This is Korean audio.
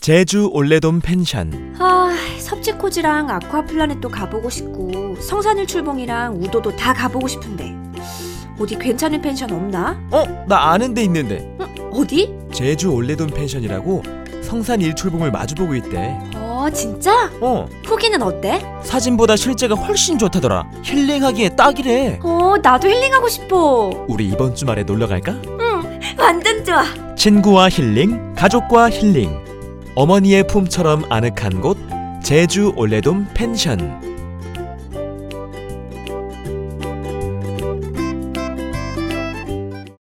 제주 올레돔 펜션. 섭지코지랑 아쿠아플라넷도 가보고 싶고 성산일출봉이랑 우도도 다 가보고 싶은데 어디 괜찮은 펜션 없나? 나 아는 데 있는데. 어디? 제주 올레돔 펜션이라고 성산 일출봉을 마주보고 있대. 진짜? 후기는 어때? 사진보다 실제가 훨씬 좋다더라. 힐링하기에 딱이래. 나도 힐링하고 싶어. 우리 이번 주말에 놀러 갈까? 응, 완전 좋아. 친구와 힐링, 가족과 힐링. 어머니의 품처럼 아늑한 곳 제주 올레돔 펜션.